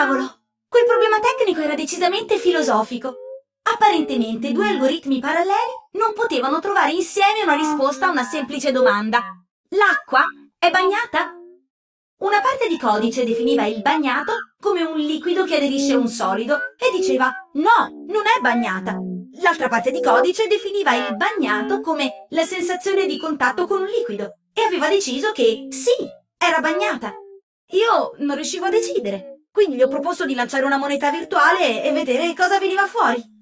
Cavolo! Quel problema tecnico era decisamente filosofico. Apparentemente due algoritmi paralleli non potevano trovare insieme una risposta a una semplice domanda. L'acqua è bagnata? Una parte di codice definiva il bagnato come un liquido che aderisce a un solido e diceva no, non è bagnata. L'altra parte di codice definiva il bagnato come la sensazione di contatto con un liquido e aveva deciso che sì, era bagnata. Io non riuscivo a decidere, quindi gli ho proposto di lanciare una moneta virtuale e vedere cosa veniva fuori.